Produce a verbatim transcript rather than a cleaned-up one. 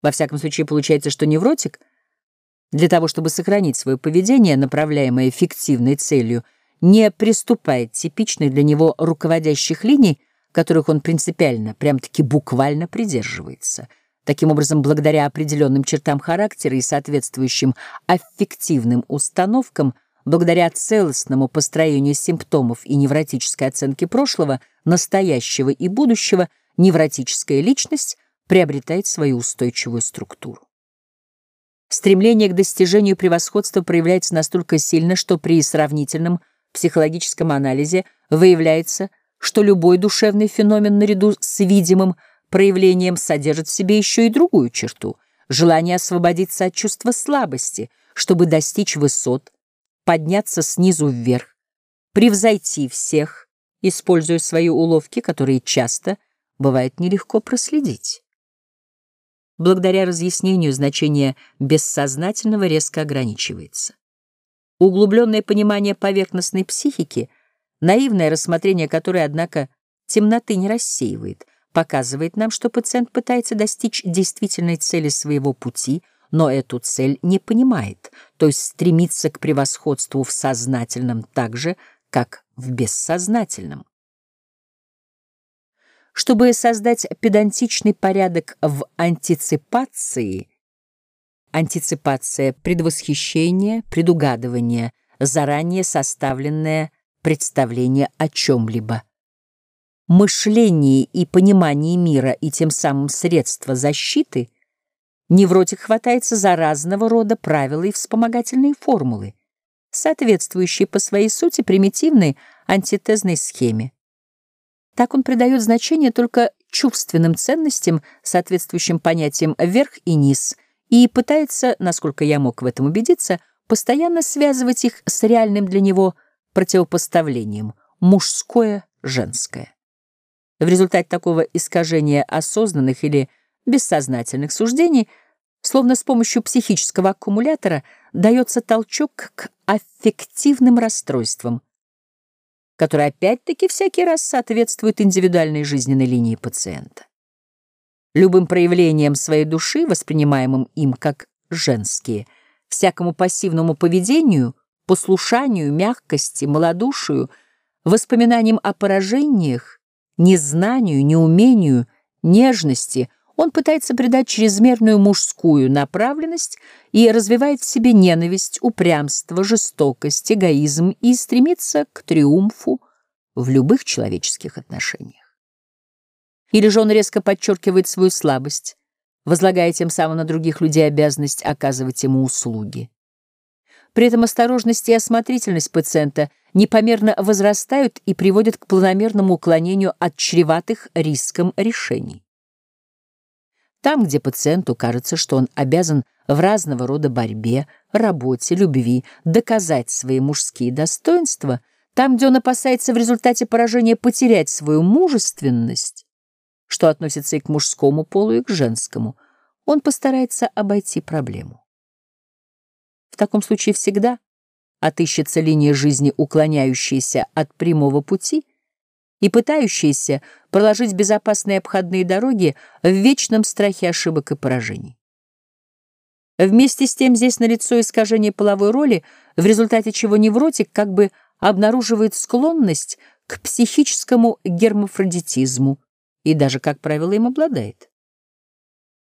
Во всяком случае, получается, что невротик для того, чтобы сохранить свое поведение, направляемое фиктивной целью, не приступает типичной для него руководящих линий, которых он принципиально, прям-таки буквально придерживается. Таким образом, благодаря определенным чертам характера и соответствующим аффективным установкам, благодаря целостному построению симптомов и невротической оценке прошлого, настоящего и будущего, невротическая личность приобретает свою устойчивую структуру. Стремление к достижению превосходства проявляется настолько сильно, что при сравнительном психологическом анализе выявляется, что любой душевный феномен наряду с видимым проявлением содержит в себе еще и другую черту — желание освободиться от чувства слабости, чтобы достичь высот, подняться снизу вверх, превзойти всех, используя свои уловки, которые часто бывает нелегко проследить. Благодаря разъяснению значение бессознательного резко ограничивается. Углубленное понимание поверхностной психики, наивное рассмотрение которой, однако, темноты не рассеивает, показывает нам, что пациент пытается достичь действительной цели своего пути, но эту цель не понимает, то есть стремится к превосходству в сознательном так же, как в бессознательном. Чтобы создать педантичный порядок в антиципации, антиципация — предвосхищение, предугадывание, заранее составленное представление о чем-либо, мышлении и понимании мира и тем самым средства защиты, невротик хватается за разного рода правила и вспомогательные формулы, соответствующие по своей сути примитивной антитезной схеме. Так он придает значение только чувственным ценностям, соответствующим понятиям «верх» и «низ», и пытается, насколько я мог в этом убедиться, постоянно связывать их с реальным для него противопоставлением «мужское-женское». В результате такого искажения осознанных или бессознательных суждений, словно с помощью психического аккумулятора, дается толчок к аффективным расстройствам, которые опять-таки всякий раз соответствуют индивидуальной жизненной линии пациента. Любым проявлением своей души, воспринимаемым им как женские, всякому пассивному поведению, послушанию, мягкости, малодушию, воспоминаниям о поражениях, незнанию, неумению, нежности, он пытается придать чрезмерную мужскую направленность и развивает в себе ненависть, упрямство, жестокость, эгоизм и стремится к триумфу в любых человеческих отношениях. Или же он резко подчеркивает свою слабость, возлагая тем самым на других людей обязанность оказывать ему услуги. При этом осторожность и осмотрительность пациента непомерно возрастают и приводят к планомерному уклонению от чреватых риском решений. Там, где пациенту кажется, что он обязан в разного рода борьбе, работе, любви доказать свои мужские достоинства, там, где он опасается в результате поражения потерять свою мужественность, что относится и к мужскому полу, и к женскому, он постарается обойти проблему. В таком случае всегда отыщется линия жизни, уклоняющаяся от прямого пути и пытающаяся проложить безопасные обходные дороги в вечном страхе ошибок и поражений. Вместе с тем здесь налицо искажение половой роли, в результате чего невротик как бы обнаруживает склонность к психическому гермафродитизму и даже, как правило, им обладает.